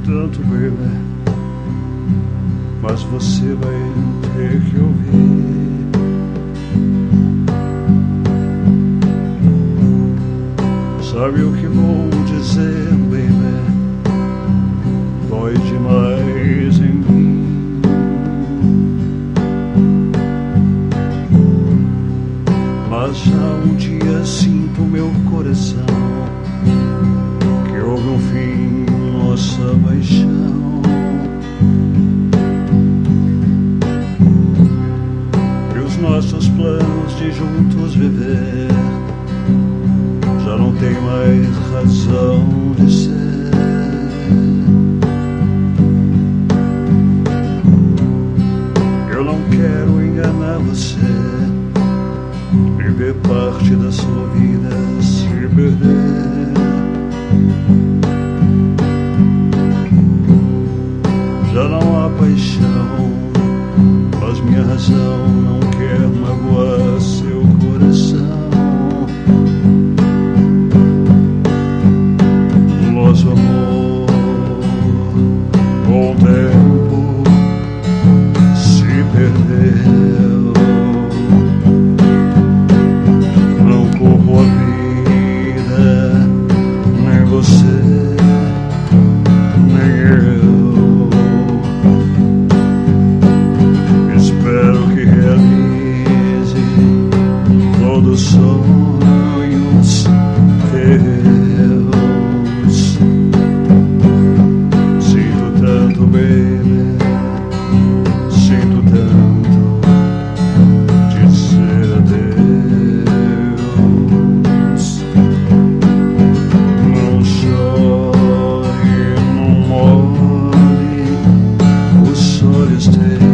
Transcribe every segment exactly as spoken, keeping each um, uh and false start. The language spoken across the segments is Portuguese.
tanto, baby, mas você vai ter que ouvir. Sabe o que vou dizer, baby? Dói demais em mim. Mas já um dia sinto meu coração que houve um fim em nossa paixão. E os nossos planos de juntos viver já não tem mais razão de ser. Eu não quero enganar você e ver parte da sua vida se perder. Já não há paixão, mas minha razão não quer magoar seu coração. Nosso amor, com o tempo, se perdeu. Não culpo a vida, nem você, nem eu. Espero que realize todos os sonhos teus. Baby, sinto tanto dizer adeus. Não chore, não molhe os olhos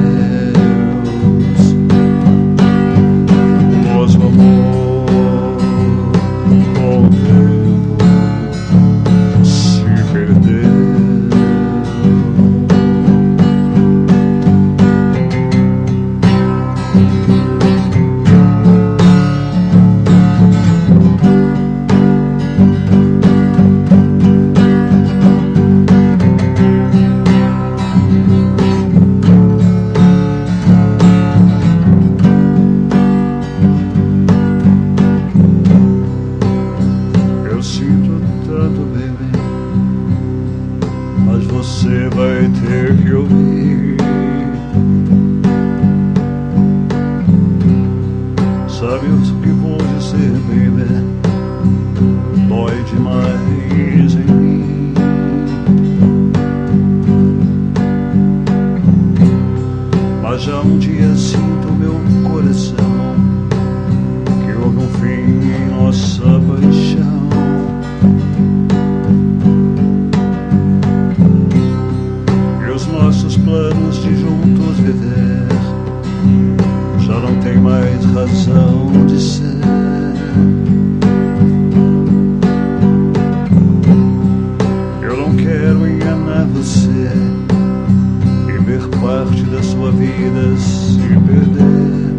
teus. Nosso amor, com o tempo, se perdeu. Mas você vai ter que ouvir. Sabe o que vou dizer, baby? Dói demais em mim. Mas já um dia sinto meu coração que houve um fim em nossa paixão. Nossos planos de juntos viver já não tem mais razão de ser. Eu não quero enganar você e ver parte da sua vida se perder.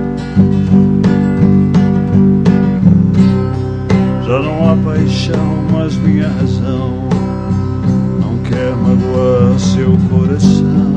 Já não há paixão, mas minha razão não quer magoar seu coração.